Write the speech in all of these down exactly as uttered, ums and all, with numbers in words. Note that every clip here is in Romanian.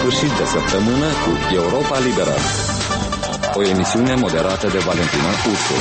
sfârșit de săptămână cu Europa Liberă, o emisiune moderată de Valentina Ursu.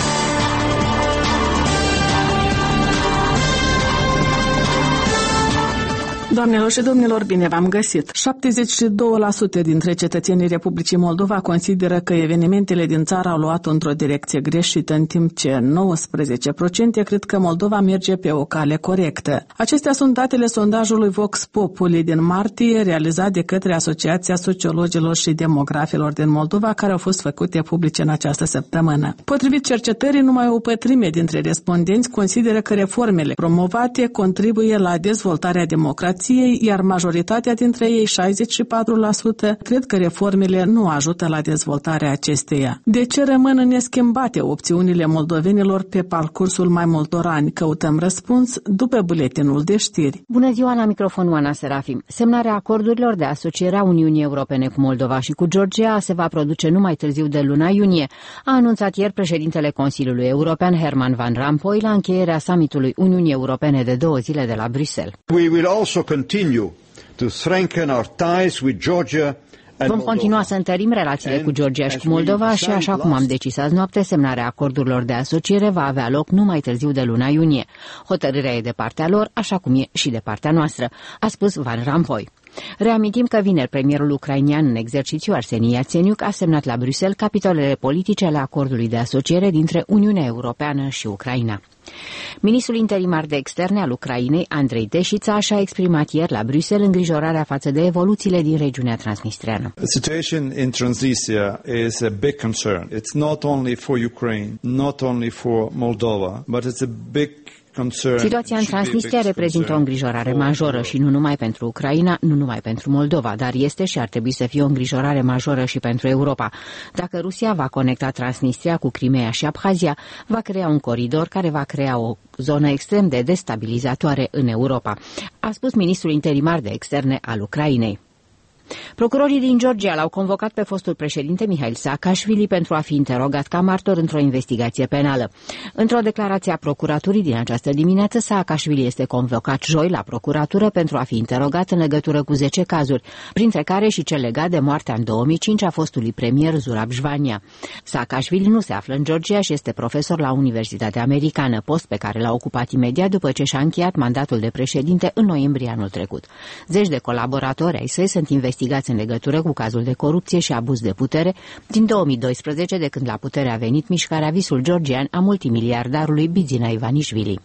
Doamnelor și domnilor, bine v-am găsit! șaptezeci și doi la sută dintre cetățenii Republicii Moldova consideră că evenimentele din țară au luat într-o direcție greșită, în timp ce nouăsprezece la sută cred că Moldova merge pe o cale corectă. Acestea sunt datele sondajului Vox Populi din martie, realizat de către Asociația Sociologilor și Demografilor din Moldova, care au fost făcute publice în această săptămână. Potrivit cercetării, numai o pătrime dintre respondenți consideră că reformele promovate contribuie la dezvoltarea democrației, iar majoritatea dintre ei, șaizeci și patru la sută, cred că reformele nu ajută la dezvoltarea acesteia. De ce rămân neschimbate opțiunile moldovenilor pe parcursul mai multor ani? Căutăm răspuns după buletinul de știri. Bună ziua, la microfon Oana Serafim. Semnarea acordurilor de asociere a Uniunii Europene cu Moldova și cu Georgia se va produce numai târziu de luna iunie, a anunțat ieri președintele Consiliului European Herman Van Rompuy la încheierea summitului Uniunii Europene de două zile de la Bruxelles. We will also continue to strengthen our ties with Georgia. Vom continua să întărim relațiile cu Georgia și cu Moldova și, așa cum am decis azi noapte, semnarea acordurilor de asociere va avea loc nu mai târziu de luna iunie. Hotărârea e de partea lor, așa cum e și de partea noastră, a spus Van Rompuy. Reamintim că vineri premierul ucrainian în exercițiu Arseni Iațeniuc a semnat la Bruxelles capitolele politice ale acordului de asociere dintre Uniunea Europeană și Ucraina. Ministrul interimar de externe al Ucrainei, Andrei Deșița, și-a exprimat ieri la Bruxelles îngrijorarea față de evoluțiile din regiunea transnistreană. The situation in Transnistria is a big concern. It's not only for Ukraine, not only for Moldova, but it's a big Situația în Transnistria reprezintă o îngrijorare majoră și nu numai pentru Ucraina, nu numai pentru Moldova, dar este și ar trebui să fie o îngrijorare majoră și pentru Europa. Dacă Rusia va conecta Transnistria cu Crimea și Abhazia, va crea un coridor care va crea o zonă extrem de destabilizatoare în Europa, a spus ministrul interimar de externe al Ucrainei. Procurorii din Georgia l-au convocat pe fostul președinte Mihail Saakashvili pentru a fi interogat ca martor într-o investigație penală. Într-o declarație a procuraturii din această dimineață, Saakashvili este convocat joi la procuratură pentru a fi interogat în legătură cu zece cazuri, printre care și cel legat de moartea în două mii cinci a fostului premier Zurab Jvania. Saakashvili nu se află în Georgia și este profesor la Universitatea Americană, post pe care l-a ocupat imediat după ce și-a încheiat mandatul de președinte în noiembrie anul trecut. Zeci de colaboratori ai săi sunt investigați în legătură cu cazul de corupție și abuz de putere din două mii doisprezece, de când la putere a venit mișcarea Visul Georgian a multimiliardarului Bidzina Ivanishvili.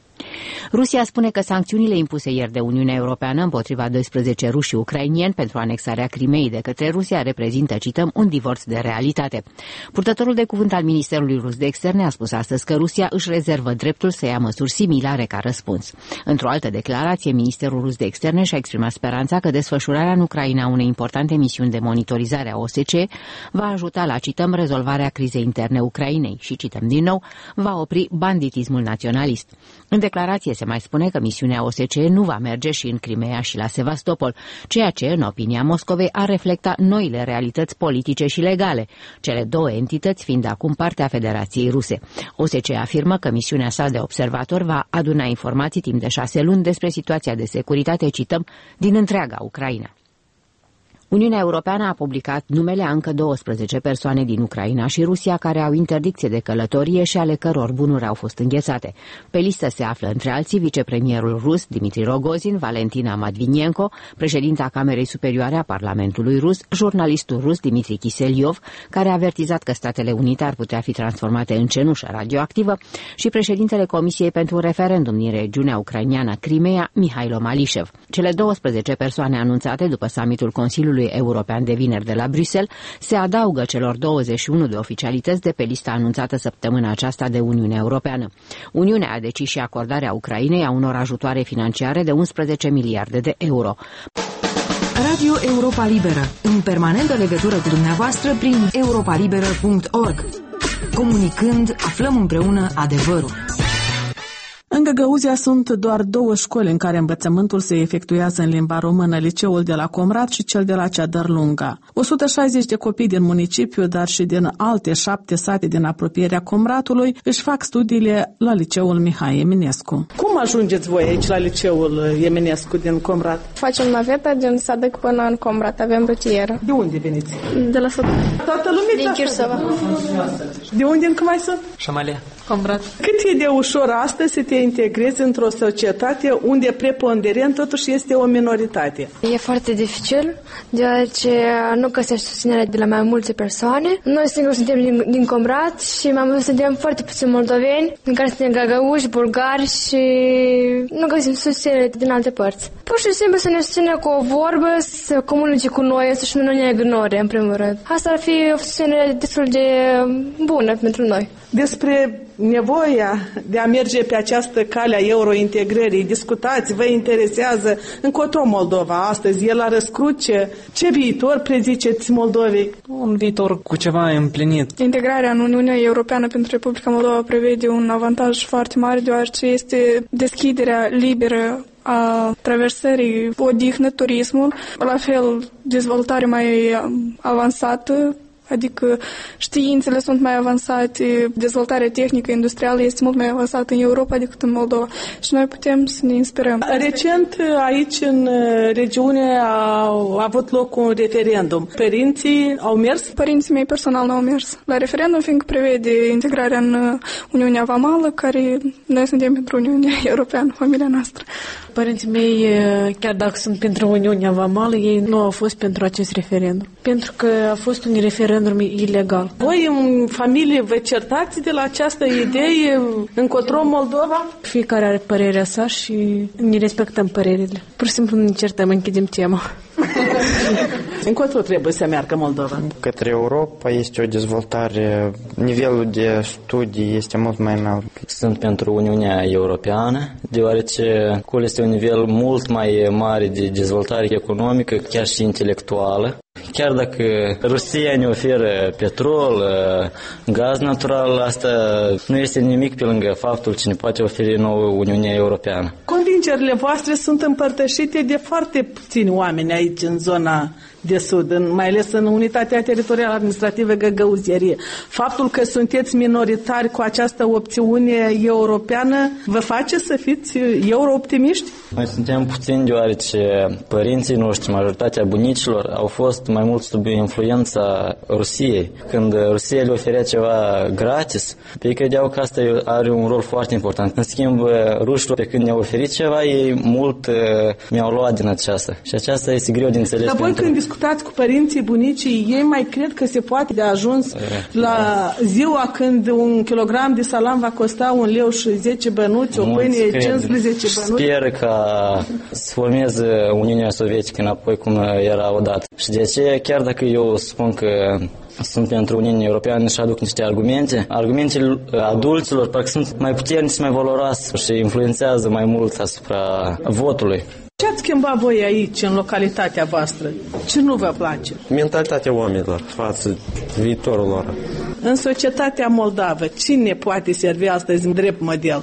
Rusia spune că sancțiunile impuse ieri de Uniunea Europeană împotriva doisprezece ruși ucrainieni pentru anexarea Crimeei de către Rusia reprezintă, cităm, un divorț de realitate. Purtătorul de cuvânt al Ministerului Rus de Externe a spus astăzi că Rusia își rezervă dreptul să ia măsuri similare ca răspuns. Într-o altă declarație, Ministerul Rus de Externe și-a exprimat speranța că desfășurarea în Ucraina unei importante misiuni de monitorizare a O S C E va ajuta la, cităm, rezolvarea crizei interne Ucrainei și, cităm din nou, va opri banditismul naționalist. În declarație se mai spune că misiunea O S C E nu va merge și în Crimea și la Sevastopol, ceea ce, în opinia Moscovei, ar reflecta noile realități politice și legale, cele două entități fiind acum parte a Federației Ruse. O S C E afirmă că misiunea sa de observator va aduna informații timp de șase luni despre situația de securitate, cităm, din întreaga Ucraina. Uniunea Europeană a publicat numele a încă douăsprezece persoane din Ucraina și Rusia care au interdicție de călătorie și ale căror bunuri au fost înghețate. Pe listă se află între alții vicepremierul rus Dmitri Rogozin, Valentina Matvinenko, președinta Camerei Superioare a Parlamentului rus, jurnalistul rus Dmitri Kiseliov, care a avertizat că Statele Unite ar putea fi transformate în cenușă radioactivă, și președintele Comisiei pentru un referendum din regiunea ucraineană Crimea, Mihailo Malishev. Cele douăsprezece persoane anunțate după summitul Consiliului European de vineri de la Bruxelles se adaugă celor douăzeci și unu de oficialități de pe lista anunțată săptămâna aceasta de Uniunea Europeană. Uniunea a decis și acordarea Ucrainei a unor ajutoare financiare de unsprezece miliarde de euro. Radio Europa Liberă, în permanentă legătură cu dumneavoastră prin europa liberă punct org. Comunicând, aflăm împreună adevărul. În Găgăuzia sunt doar două școli în care învățământul se efectuează în limba română, liceul de la Comrat și cel de la Ceadăr-Lunga. o sută șaizeci de copii din municipiu, dar și din alte șapte sate din apropierea Comratului, își fac studiile la liceul Mihai Eminescu. Cum ajungeți voi aici la liceul Eminescu din Comrat? Facem naveta din Sadăc până în Comrat, avem rutieră. De unde veniți? De la Sadăc. Toată lumea din Chirsova. De unde încă mai sunt? Șamalia. Comrat. Cât e de ușor astăzi să te integrezi într-o societate unde preponderent totuși este o minoritate? E foarte dificil, deoarece nu găsești susținere de la mai multe persoane. Noi singuri suntem din, din Comrat și mai mult suntem foarte puțini moldoveni, în care suntem găgăuși, bulgari și nu găsim susținere din alte părți. Pur și simplu să ne susține cu o vorbă, să comunice cu noi, să și nu ne ignore, în primul rând. Asta ar fi o susținere destul de bună pentru noi. Despre nevoia de a merge pe această cale a eurointegrării, discutați, vă interesează încotro Moldova astăzi, e la răscruce. Ce viitor preziceți Moldovei? Un viitor cu ceva împlinit. Integrarea în Uniunea Europeană pentru Republica Moldova prevede un avantaj foarte mare, deoarece este deschiderea liberă a traversării, odihnă, turismul, la fel dezvoltare mai avansată, adică științele sunt mai avansate, dezvoltarea tehnică industrială este mult mai avansată în Europa decât în Moldova și noi putem să ne inspirăm. Recent aici în regiune a avut loc un referendum. Părinții au mers? Părinții mei personal nu au mers la referendum, fiindcă prevede integrarea în Uniunea Vamală, care noi suntem pentru Uniunea Europeană, familia noastră. Părinții mei, chiar dacă sunt pentru Uniunea Vamală, ei nu au fost pentru acest referendum, pentru că a fost un referendum ilegal. Voi în familie vă certați de la această idee încotro Moldova? Fiecare are părerea sa și ne respectăm părerile. Pur și simplu ne certăm, închidem tema. Încotro trebuie să meargă Moldova? Către Europa este o dezvoltare, nivelul de studii este mult mai înalt. Sunt pentru Uniunea Europeană, deoarece acolo este un nivel mult mai mare de dezvoltare economică, chiar și intelectuală. Chiar dacă Rusia ne oferă petrol, gaz natural, asta nu este nimic pe lângă faptul ce ne poate oferi nouă Uniunea Europeană. Convingerile voastre sunt împărtășite de foarte puțini oameni aici în zona de sud, în, mai ales în unitatea teritorială administrativă Găgăuzierie. Faptul că sunteți minoritari cu această opțiune europeană vă face să fiți euro-optimiști? Noi suntem puțini deoarece părinții noștri, majoritatea bunicilor, au fost mai mult sub influența Rusiei. Când Rusia le oferea ceva gratis, ei credeau că asta are un rol foarte important. În schimb, rușilor, pe când ne-au oferit ceva, ei mult uh, mi-au luat din aceasta. Și aceasta este greu de înțeles. Dar voi când discutați cu părinții, bunicii, ei mai cred că se poate de ajuns la ziua când un kilogram de salam va costa un leu și zece bănuți, o pâine cincisprezece bănuți? Sper ca să formeze Uniunea Sovietică înapoi cum era odată. Și de aceea, chiar dacă eu spun că sunt pentru Uniunea Europeană și aduc niște argumente, argumentele adulților parcă sunt mai puternici și mai valoroase și influențează mai mult asupra votului. Ce ați schimbat voi aici, în localitatea voastră? Ce nu vă place? Mentalitatea oamenilor față viitorul lor. În societatea moldavă, cine poate servi astăzi în drept model?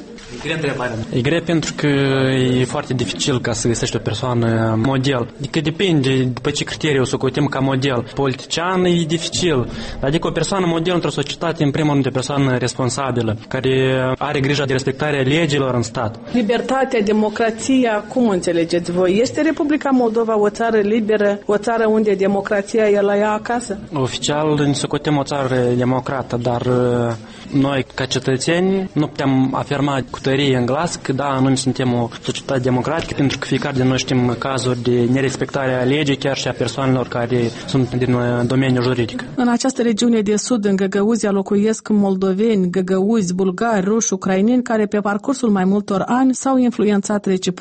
E greu pentru că e foarte dificil ca să găsești o persoană model. Adică depinde după ce criterii o să cotim ca model. Politician e dificil. Adică o persoană model într-o societate, în primul rând, o persoană responsabilă, care are grijă de respectarea legilor în stat. Libertatea, democrația, cum înțelegeți voi? Este Republica Moldova o țară liberă, o țară unde democrația e la ea acasă? Oficial ne socotim o țară democrată, dar noi, ca cetățeni, nu putem afirma cu tărie în glas că da, noi suntem o societate democratică, pentru că fiecare din noi știm cazuri de nerespectare a legii, chiar și a persoanelor care sunt din domeniul juridic. În această regiune de sud, în Găgăuzia, locuiesc moldoveni, găgăuzi, bulgari, ruși, ucraineni, care pe parcursul mai multor ani s-au influențat reciproc.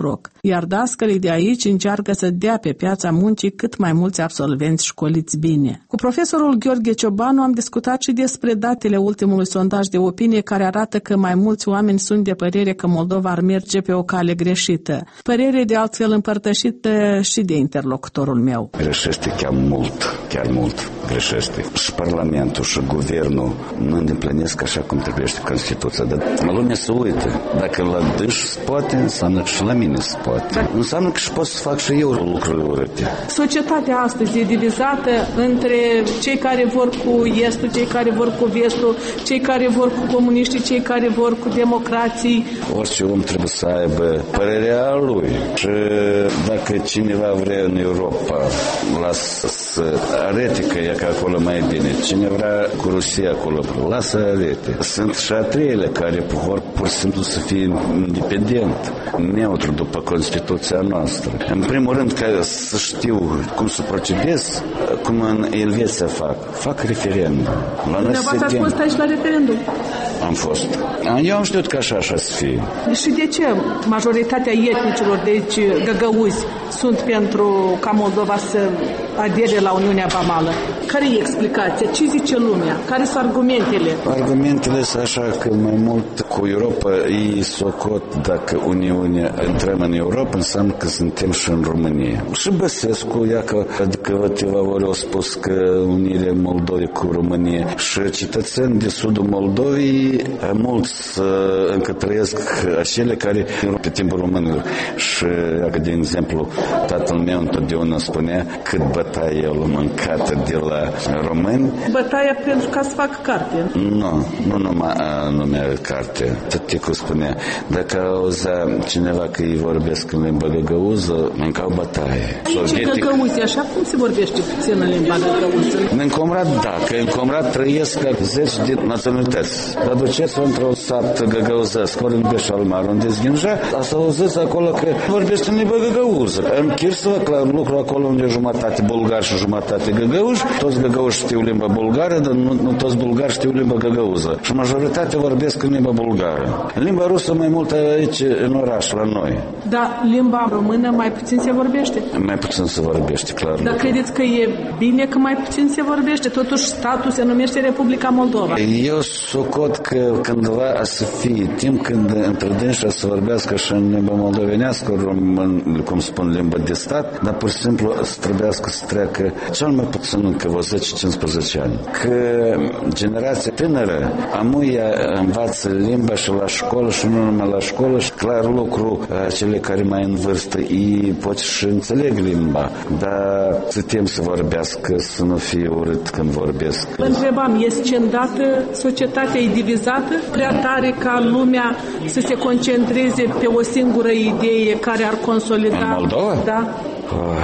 iar dascălii de aici încearcă să dea pe piața muncii cât mai mulți absolvenți școliți bine. Cu profesorul Gheorghe Ciobanu am discutat și despre datele ultimului sondaj de opinie care arată că mai mulți oameni sunt de părere că Moldova ar merge pe o cale greșită. Părere de altfel împărtășită și de interlocutorul meu. Greșește chiar mult, chiar mult greșește. Și Parlamentul și Guvernul nu îndeplinesc așa cum trebuie Constituția. Dar lumea se uită. Dacă la dâși se poate, înseamnă că și la mine se poate. Dar înseamnă că și pot să fac și eu lucruri urâte. Societatea astăzi e divizată între cei care vor cu estul, cei care vor cu vestul, cei care vor cu comuniștii, cei care vor cu democrații. Orice om trebuie să aibă părerea lui. Și dacă cineva vrea în Europa, lasă să arete că e că acolo mai bine. Cine vrea cu Rusia acolo, lasă arete. Sunt și a treilea care vor pur și simplu să fie independent, neutru după Constituția noastră. În primul rând, ca să știu cum să procedez, cum în Elveția fac. Fac referendum. Dumneavoastră ați fost aici la referendum? Am fost. Eu am știut că așa așa să fie. Și de ce majoritatea etnicilor de aici, găgăuzi, sunt pentru ca Moldova să adere la Uniunea Vamală? Care e explicația? Ce zice lumea? Care sunt argumentele? Argumentele sunt așa că mai mult cu Europa ei socot dacă Uniunea intrăm în Europa înseamnă că suntem și în România. Și Băsescu, ia că adică câteva ori au spus că unirea Moldovei cu România și cetățeni de sudul Moldovei mulți încă trăiesc acele care pe timpul românilor. Și dacă de exemplu tatăl meu întotdeauna spunea cât bătaie el mâncată de la români. Bătaia pentru ca să facă carte. Nu, nu numai numea carte. Tăticul spunea, dacă auzea cineva că ei vorbesc în limba găgăuză, mâncau bătaie. Aici găgăuzi, așa cum se vorbește puțin în limba găgăuză? În Comrat, da, că în Comrat trăiesc zeci de naționalități. Dar duceți într-o sat găgăuzesc, ori în Beșalmar, unde zghinja, să auziți acolo că vorbește în limba găgăuză. În Chirsova, la lucru acolo unde jumătate bulgar și jumătate găgăuși, toți găgăuși știu limba bulgară, dar nu, nu toți bulgari știu limba găgăuză. Și majoritatea vorbesc în limba bulgară. Limba rusă mai mult aici, în oraș, la noi. Dar limba română mai puțin se vorbește? Mai puțin se vorbește, clar. Dar credeți că e bine că mai puțin se vorbește? Totuși statul se numește Republica Moldova. Eu socot că cândva să fie timp când între dânsi să vorbească și în limba moldovenească, român, cum spun, limba de stat, dar pur și simplu să trebuiască să treacă cel mai puțin încă zece cincisprezece ani. Că generația tânără amuia învață limba și la școală și nu numai la școală și clar lucru cele care mai în vârstă ei pot și înțeleg limba, dar să tem să vorbească, să nu fie urât când vorbesc. Vă întrebam, este scindată, societatea e divizată prea tare ca lumea să se concentreze pe o singură idee care ar consolida? În Moldova? Da. Oh.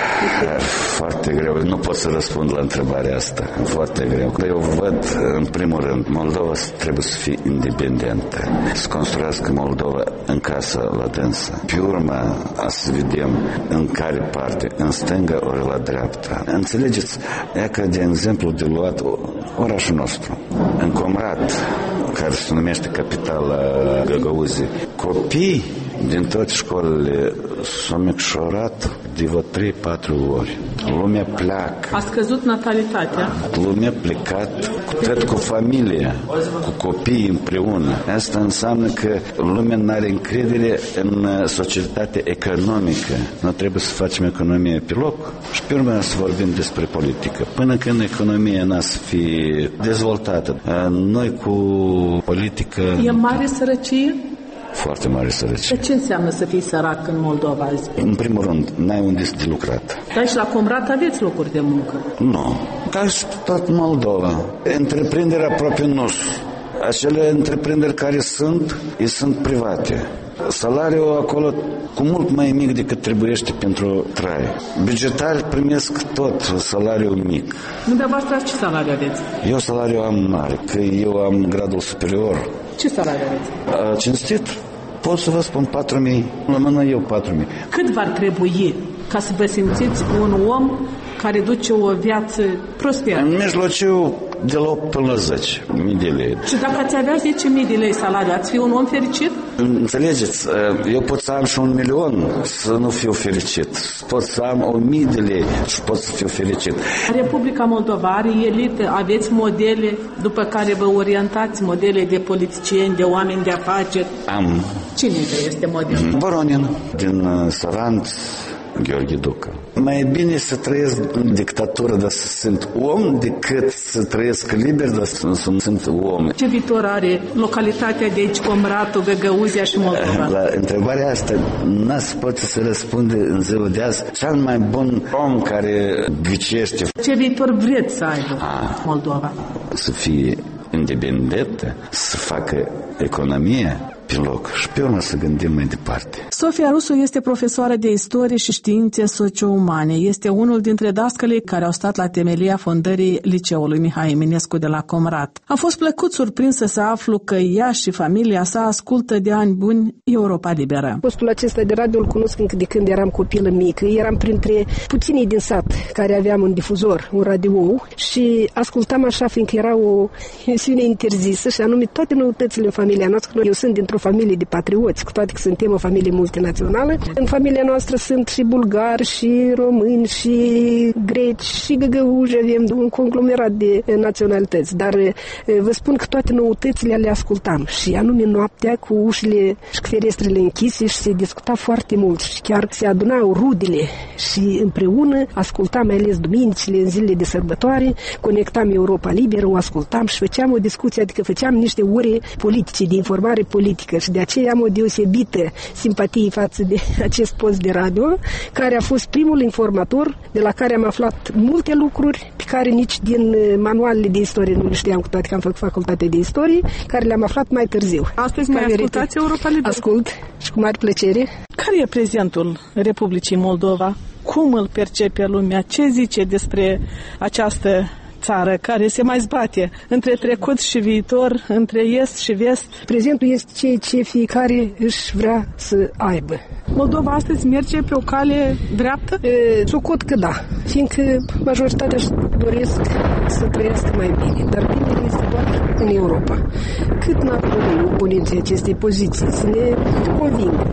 Foarte greu, nu pot să răspund la întrebarea asta, foarte greu. Eu văd, în primul rând, Moldova trebuie să fie independentă, să construiască Moldova în casă la dânsă. Pe urmă, să vedem în care parte, în stânga ori la dreapta. Înțelegeți, e că, de exemplu, de luat orașul nostru, în Comrat, care se numește capitala Găgăuzii, copii din toate școlile s-au micșorat de vreo trei patru ori. Lumea pleacă. A scăzut natalitatea. Lumea plecat, cred cu familia, cu copiii împreună. Asta înseamnă că lumea nu are încredere în societatea economică. Noi trebuie să facem economie pe loc și pe urmă să vorbim despre politică. Până când economia n-a să fie dezvoltată, noi cu politică... E mare sărăcie? Foarte mare sărăcie. Ce înseamnă să fii sărac în Moldova azi? În primul rând, n-ai unde să de lucrat. Dar și la Comrat aveți locuri de muncă? Nu. Ca și tot Moldova. Întreprinderea aproape nu sunt. Acele întreprinderi care sunt, ei sunt private. Salariul acolo cu mult mai mic decât trebuiește pentru trai. Bugetari primesc tot salariul mic. Dumneavoastră ce salariu aveți? Eu salariu am mare, că eu am gradul superior. Ce salariu aveți? Cinstit? Pot să vă spun patru mii. La mână eu patru mii. Cât v-ar trebui ca să vă simțiți un om care duce o viață prosperă? În mijlociu de la opt până la zece mii de lei. Și dacă ați avea zece mii de lei salariu, ați fi un om fericit? Înțelegeți, eu pot să am și un milion să nu fiu fericit. Pot să am o mie de lei și pot să fiu fericit. Republica Moldova are elită, aveți modele după care vă orientați, modele de politicieni, de oameni de afaceri? Am. Cine este modelul? Voronin, din Saranț, Gheorghe Ducă. Mai e bine să trăiesc în dictatură, dar să sunt om, decât să trăiesc liber, dar să nu sunt om. Ce viitor are localitatea de aici, Comratul, Găgăuzia și Moldova? La întrebarea asta n-ați poate să răspunde în ziua de azi cel mai bun om care ghicește. Ce viitor vreți să aibă A, Moldova? Să fie independentă, să facă economie pe loc și pe urmă să gândim mai departe. Sofia Rusu este profesoară de istorie și științe socio-umane. Este unul dintre dascălii care au stat la temelia fondării liceului Mihai Eminescu de la Comrat. A fost plăcut surprinsă să aflu că ea și familia sa ascultă de ani buni Europa Liberă. Postul acesta de radio îl cunosc încă de când eram copilă mică. Eram printre puținii din sat care aveam un difuzor, un radio, și ascultam așa, fiindcă era o emisiune interzisă, și anume toate noutățile în familia noastră. Eu sunt dintr-o familie de patrioți, cu toate că suntem o familie multinațională. În familia noastră sunt și bulgari, și români, și greci, și găgăuși, avem un conglomerat de naționalități. Dar vă spun că toate noutățile le ascultam, și anume noaptea cu ușile și cu ferestrele închise, și se discuta foarte mult și chiar se adunau rudele și împreună ascultam, mai ales duminicile, în zilele de sărbătoare, conectam Europa Liberă, o ascultam și făceam o discuție, adică făceam niște ore politice, de informare politică. Și de aceea am o deosebită simpatie față de acest post de radio, care a fost primul informator de la care am aflat multe lucruri pe care nici din manualele de istorie nu le știam, cu toate că am făcut facultate de istorie, care le-am aflat mai târziu. Astăzi mai ascultați Europa Liberă? Ascult și cu mare plăcere. Care e prezentul Republicii Moldova? Cum îl percepe lumea? Ce zice despre această țară care se mai zbate între trecut și viitor, între est și vest? Prezentul este ceea ce fiecare își vrea să aibă. Moldova astăzi merge pe o cale dreaptă? Socot că da, fiindcă majoritatea își doresc să trăiască mai bine, dar binele este doar în Europa. Cât n-ar dori oponenții acestei poziții să ne convingă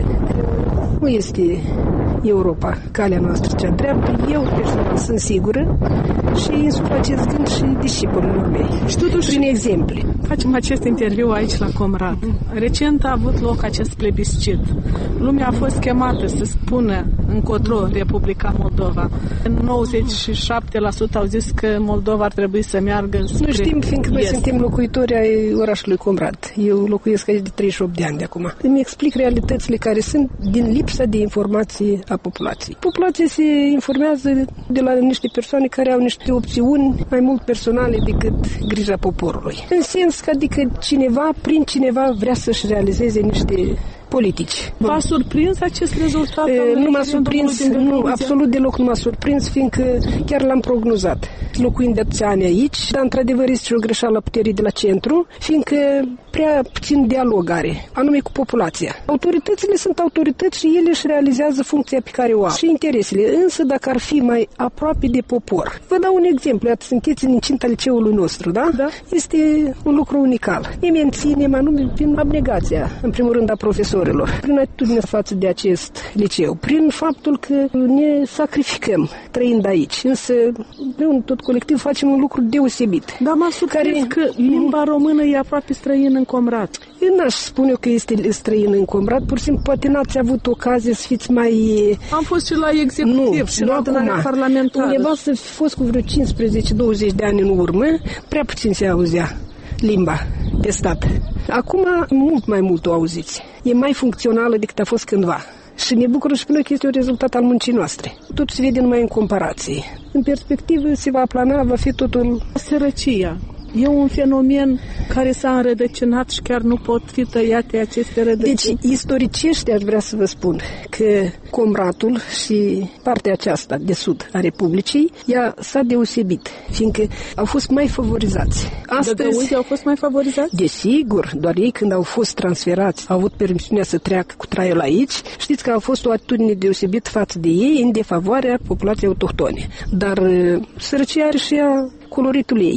nu este Europa calea noastră cea dreaptă, eu personal sunt sigură și insuflu acest gând și discipolilor mei. Și totuși, prin exemple. Facem acest interviu aici la Comrat. Recent a avut loc acest plebiscit. Lumea a fost chemată să spună încotro Republica Moldova. nouăzeci și șapte la sută au zis că Moldova ar trebui să meargă spre Nu știm, fiindcă noi suntem locuitori ai orașului Comrat. Eu locuiesc aici de treizeci și opt de ani de acum. Îmi explic realitățile care sunt din lipsa de informații a populației. Populația se informează de la niște persoane care au niște opțiuni mai mult personale decât grija poporului. În sens că adică cineva, prin cineva, vrea să-și realizeze niște politici. V-a surprins acest rezultat? E, nu m-a surprins, nu, absolut deloc nu m-a surprins, fiindcă chiar l-am prognozat. Locuind de atâția ani aici, dar într-adevăr este și o greșeală a puterii de la centru, fiindcă prea puțin dialog are, anume cu populația. Autoritățile sunt autorități și ele își realizează funcția pe care o au și interesele, însă dacă ar fi mai aproape de popor. Vă dau un exemplu, iată, sunteți în incinta liceului nostru, da? Da. Este un lucru unical. Ne menținem anume prin abnegația, în primul rând, a profesorilor, prin atitudinea față de acest liceu, prin faptul că ne sacrificăm trăind aici, însă împreună tot colectiv facem un lucru deosebit. Dar m-a surprins care... că limba română e aproape străină în Comrat. Eu n-aș spune eu că este străină în Comrat, pur și simplu poate n-ați avut ocazie să fiți mai... Am fost și la executiv nu, și la adunarea parlamentară. Undeva să fi fost cu vreo cincisprezece douăzeci de ani în urmă, prea puțin se auzea limba pe stat. Acum mult mai mult o auziți. E mai funcțională decât a fost cândva. Și ne bucură și pe noi că este un rezultat al muncii noastre. Totul se vede numai în comparație. În perspectivă se va plana, va fi totul... Sărăcia. E un fenomen care s-a înrădăcinat și chiar nu pot fi tăiate aceste rădăcini. Deci, istoricește aș vrea să vă spun că Comratul și partea aceasta de sud a Republicii, ea s-a deosebit, fiindcă au fost mai favorizați. Astăzi Găgăuzii au fost mai favorizați? Desigur, doar ei când au fost transferați, au avut permisiunea să treacă cu traiul aici. Știți că a fost o atitudine deosebită față de ei în defavoarea populației autohtone. Dar sărăcia are și ea coloritul ei.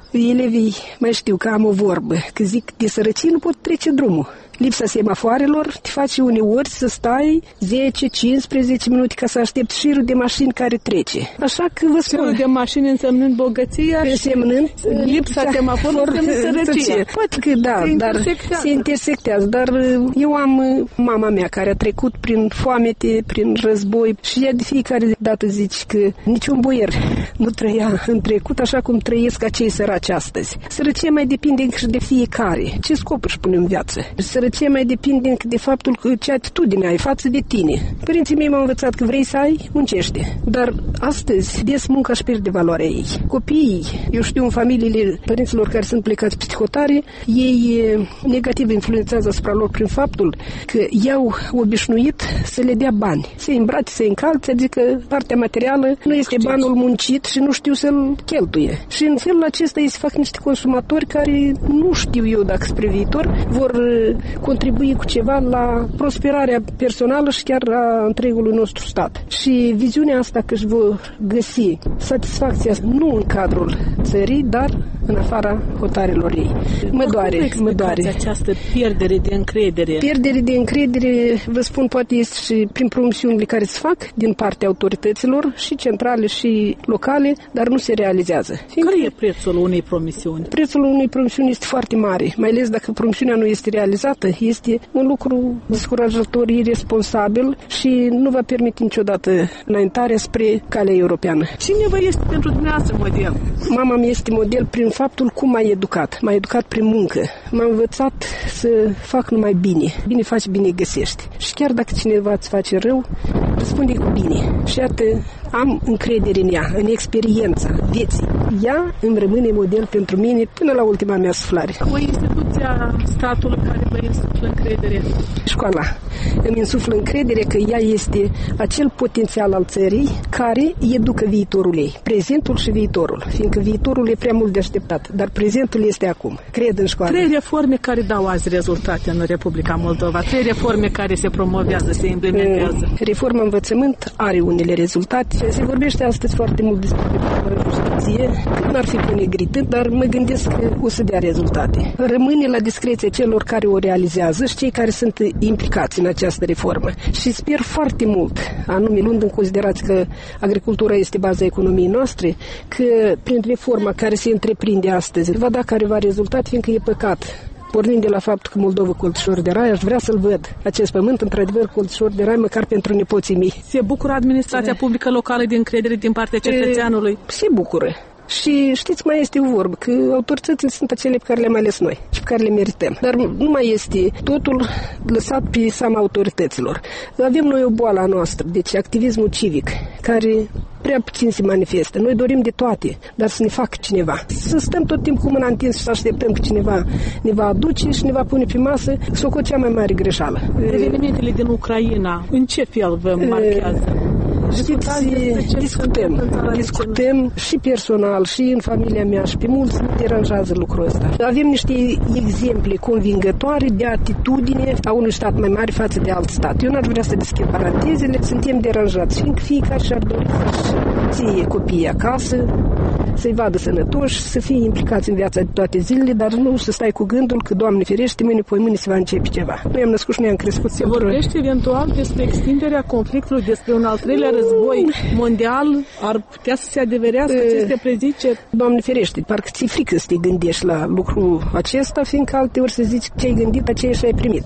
Elevii mai știu că am o vorbă, că zic de sărăcie nu pot trece drumul. Lipsa semafoarelor te face uneori să stai zece cincisprezece minute ca să aștepți șirul de mașini care trece. Așa că vă spun... Șirul de mașini însemnând bogăția însemnând și lipsa semaforului însemnând sărăcie. Poate că da, se dar intersectează. se intersectează. Dar eu am mama mea care a trecut prin foamete, prin război și ea de fiecare dată zice că niciun boier nu trăia în trecut așa cum trăiesc acei săraci astăzi. Sărăcia mai depinde și de fiecare. Ce scop își pune în viață? Sărăcia mai depinde de faptul că ce atitudine ai față de tine. Părinții mei m-au învățat că vrei să ai, muncește. Dar astăzi, des munca își pierde valoarea ei. Copiii, eu știu în familiile părinților care sunt plecați psihotare, ei negativ influențează asupra lor prin faptul că i-au obișnuit să le dea bani. Să-i îmbrace, să-i încalțe, adică partea materială nu este banul muncit și nu știu să-l cheltuie. Și în felul acesta ei se fac niște consumatori care nu știu eu dacă spre viitor vor contribui cu ceva la prosperarea personală și chiar a întregului nostru stat. Și viziunea asta că își vor găsi satisfacția nu în cadrul țării, dar în afara hotarelor ei. Mă doare, mă doare. Această pierdere de încredere? Pierdere de încredere, vă spun, poate este și prin promisiunile care se fac din partea autorităților și centrale și locale, dar nu se realizează. Fiindcă care e prețul unei promisiuni? Prețul unei promisiuni este foarte mare, mai ales dacă promisiunea nu este realizată, este un lucru descurajator, irresponsabil și nu va permite niciodată înaintarea spre calea europeană. Cine vă este pentru dumneavoastră model? Mama mea este model prin faptul cum m-a educat. M-a educat prin muncă. M-a învățat să fac numai bine. Bine faci, bine găsești. Și chiar dacă cineva îți face rău, răspunde cu bine. Și iată, am încredere în ea, în experiența vieții. Ea îmi rămâne model pentru mine până la ultima mea suflare. O instituție a statului care vă insuflă încredere? Școala îmi insuflă încredere că ea este acel potențial al țării care educă viitorul ei, prezentul și viitorul, fiindcă viitorul e prea mult de așteptat, dar prezentul este acum. Cred în școală. Trei reforme care dau azi rezultate în Republica Moldova, trei reforme care se promovează, se implementează. Reforma învățământ are unele rezultate. Se vorbește astăzi foarte mult despre justiție, că n-ar fi pune grită, dar mă gândesc că o să dea rezultate. Rămâne la discreție celor care o realizează și cei care sunt implicați în această reformă. Și sper foarte mult, anume luând în considerație că agricultura este baza economiei noastre, că prin reforma care se întreprinde astăzi va da careva rezultat, fiindcă e păcat. Pornind de la faptul că Moldova colțișor de rai, aș vrea să-l văd. Acest pământ, într-adevăr, colțișor de rai, măcar pentru nepoții mei. Se bucură administrația publică locală de încredere din partea cetățeanului? Se bucură. Și știți, mai este o vorbă, că autoritățile sunt acele pe care le-am ales noi și pe care le merităm. Dar nu mai este totul lăsat pe seama autorităților. Avem noi o boală a noastră, deci activismul civic, care prea puțin se manifestă. Noi dorim de toate, dar să ne facă cineva. Să stăm tot timpul cu mâna întins și să așteptăm că cineva ne va aduce și ne va pune pe masă, s-o cea mai mare greșeală. Evenimentele din Ucraina, în ce fel vă marchează? Știți, discutăm, discutăm și personal, și în familia mea, și pe mulți nu deranjează lucrul ăsta. Avem niște exemple convingătoare de atitudine a unui stat mai mare față de alt stat. Eu n-ar vrea să deschid parantezele, suntem deranjați, fiindcă fiecare și-ar dori să-și ție copiii acasă, să-i vadă sănătoși, să fie implicați în viața de toate zilele, dar nu să stai cu gândul că, Doamne ferește, mâine, poi mâine se va începe ceva. Noi am născut și noi am crescut. Se vorbește eventual despre extinderea conflictului, despre un al treilea război mondial, ar putea să se adeverească aceste preziceri? Doamne ferește, parcă ți-e frică să te gândești la lucrul acesta, fiindcă alte ori să zici ce ai gândit, aceea și ai primit.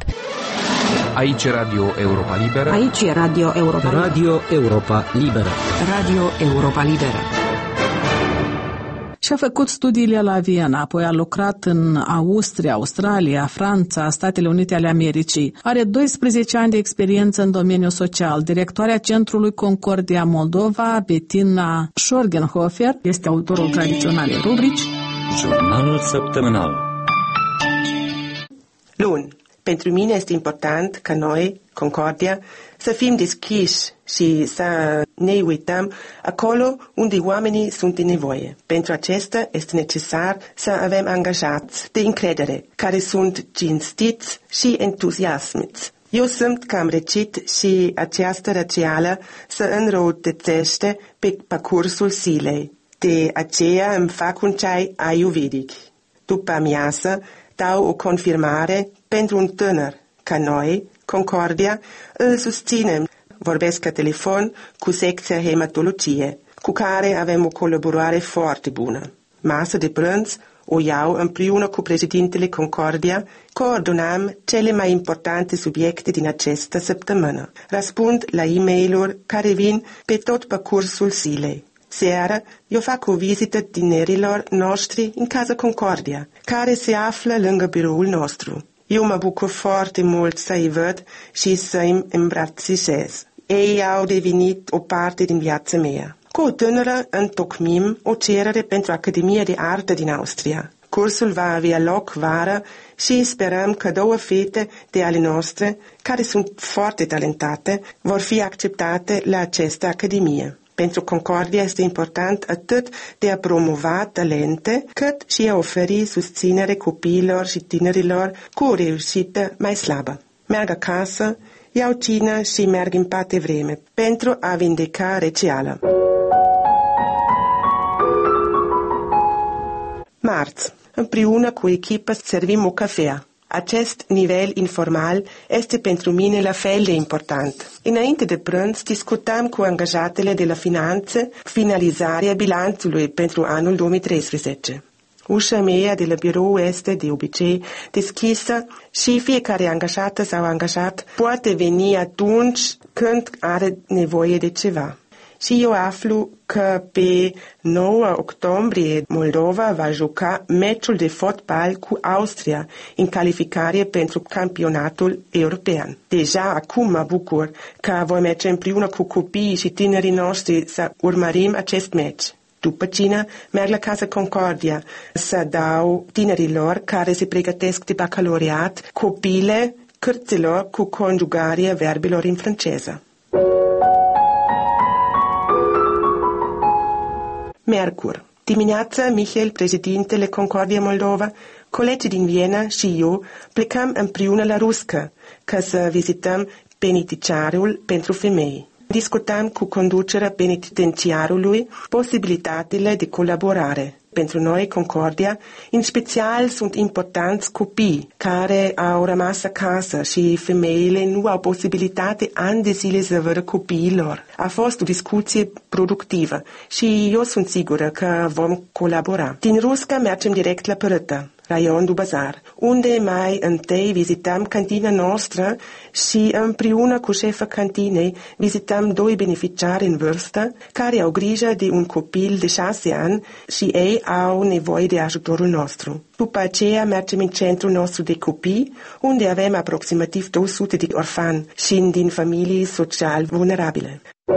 Aici e Radio Europa Liberă. Aici e Radio Europa Liberă. Radio Europa Liberă. Radio Europa Liberă. Și-a făcut studiile la Viena, apoi a lucrat în Austria, Australia, Franța, Statele Unite ale Americii. Are doisprezece ani de experiență în domeniul social. Directoarea Centrului Concordia Moldova, Bettina Schorgenhofer, este autorul tradiționalei rubrici Jurnalul săptămânal. Luni. Pentru mine este important ca noi, Concordia, să fim deschiși și să ne uităm acolo unde oamenii sunt în nevoie. Pentru acesta este necesar să avem angajați de încredere, care sunt cinstiți și entuziasmiți. Eu sunt cam răcit și această răceală se înrăutățește pe parcursul zilei. De aceea îmi fac un ceai ayurvedic. După amiază dau o confirmare pentru un tânăr, ca noi, Concordia, îl susținem. Vorbesc la telefon cu secția hematologie, cu care avem o colaborare foarte bună. Masă de prânz o iau împreună cu președintele Concordia, coordonăm cele mai importante subiecte din această săptămână. Răspund la e-mail-uri care vin pe tot parcursul zilei. Seara, eu fac o vizită tinerilor noștri în Casa Concordia, care se află lângă biroul nostru. Eu mă bucur foarte mult să-i văd și să-i îmbrățișez. Ei au devenit o parte din viața mea. Cu o tânără întocmim o cerere pentru Academia de Artă din Austria. Cursul va avea loc vară și sperăm că două fete de ale noastre, care sunt foarte talentate, vor fi acceptate la această academie. Pentru Concordia este important atât de a promova talente, cât și a oferi susținere copiilor și tinerilor cu o reușită mai slabă. Merg acasă, iau cină și merg în pat de vreme pentru a vindeca răceala. Marți, împreună cu echipa servim o cafea. Acest nivel informal este pentru mine la fel de important. Înainte de prânz, discutam cu angajatele de la finanțe finalizarea bilanțului pentru anul două mii treisprezece. Ușa mea de la birou este de obicei deschisă și fiecare angajată sau angajat poate veni atunci când are nevoie de ceva. Și eu aflu că pe nouă octombrie Moldova va juca meciul de fotbal cu Austria în calificare pentru campionatul european. Deja acum mă bucur că voi merge împreună cu copiii și tinerii noștri să urmărim acest meci. După cină, merg la Casa Concordia să dau tinerilor care se pregătesc de bacalaureat copile cărților cu conjugarea verbelor în franceză. Miercuri. Dimineața, Michael, președintele Concordia Moldova, colegii din Viena și eu plecăm împreună la Ruscă ca să vizităm penitenciarul pentru femei. Discutăm cu conducerea penitenciarului posibilitățile de colaborare. Pentru noi, Concordia, în special sunt importanți copii care au rămas acasă și femeile nu au posibilitate ani de zile să vadă copiii lor. A fost o discuție productivă și eu sunt sigură că vom colabora. Din Rusca mergem direct la Părâtă, raion du Bazar, unde mai întâi vizităm cantina noastră și împreună cu șefa cantinei vizităm doi beneficiari în vârstă care au grijă de un copil de șase ani și ei au nevoie de ajutorul nostru. După aceea mergem în centrul nostru de copii, unde avem aproximativ două sute de orfani și din familii social vulnerabile.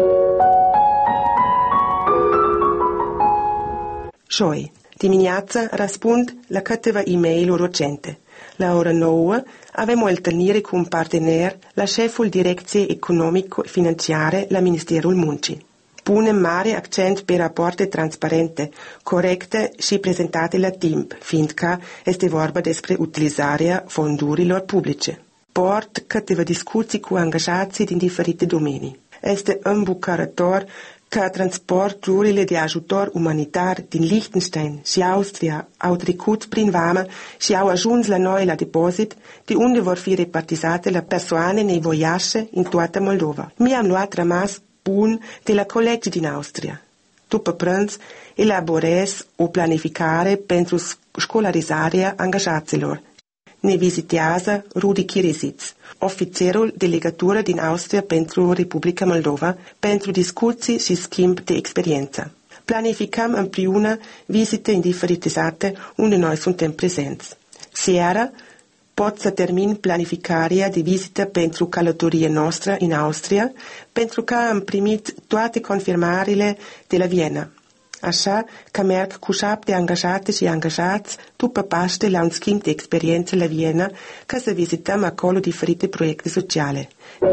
Joi. Dimineața răspund la câteva e-mail-uri recente. La ora nouă avem o întâlnire cu un partener la șeful Direcției Economico-Financiare la Ministerul Muncii. Punem mare accent pe rapoarte transparente, corecte și prezentate la timp, fiindcă este vorba despre utilizarea fondurilor publice. Port câteva discuții cu angajații din diferite domenii. Este îmbucurător că transporturile de ajutor umanitar din Liechtenstein și Austria au trecut prin vamă și au ajuns la noi la depozit, de unde vor fi repartizate la persoane nevoiașe în toată Moldova. Mi-am luat rămas bun de la colegii din Austria. După prânz, elaborez o planificare pentru școlarizarea angajaților. Ne vizitează Rudi Kirisic, ofițerul de legătură din Austria pentru Republica Moldova, pentru discuții și schimb de experiență. Planificăm împreună vizite în diferite sate unde noi suntem prezenți. Seara pot să termin planificarea de vizită pentru călătoria noastră în Austria, pentru că am primit toate confirmările de la Viena. Așa că merg cu șapte angajate și angajați după Paște la un schimb de experiență la Viena ca să vizităm acolo diferite proiecte sociale.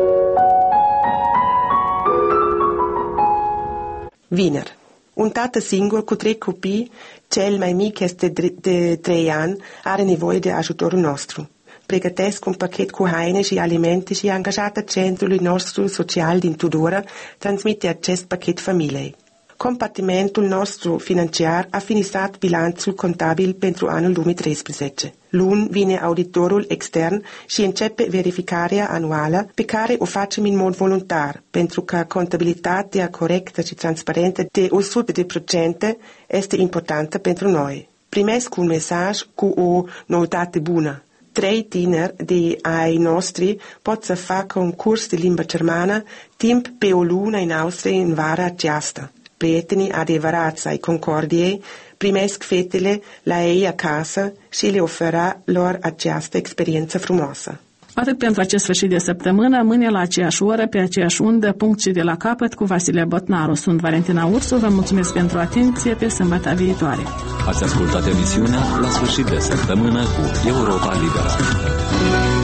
Vineri. Un tată singur cu trei copii, cel mai mic este de trei ani, are nevoie de ajutorul nostru. Pregătesc un pachet cu haine și alimente și angajata centrului nostru social din Tudoră transmite acest pachet familiei. Compartimentul nostru financiar a finisat bilanțul contabil pentru anul două mii treisprezece. Luni vine auditorul extern și începe verificarea anuală pe care o facem în mod voluntar, pentru că contabilitatea corectă și transparentă de o sută de procente este importantă pentru noi. Primesc un mesaj cu o noutate bună. Trei tineri de ai noștri pot să facă un curs de limba germană timp pe o lună în Austria în vara aceasta. Prietenii adevărați ai Concordiei primesc fetele la ei acasă și le oferă lor această experiență frumoasă. Atât pentru acest sfârșit de săptămână, mâine la aceeași oră, pe aceeași undă, punct și de la capăt, cu Vasile Botnaru. Sunt Valentina Ursu, vă mulțumesc pentru atenție, pe sâmbătă viitoare. Ați ascultat emisiunea La sfârșit de săptămână cu Europa Liberă.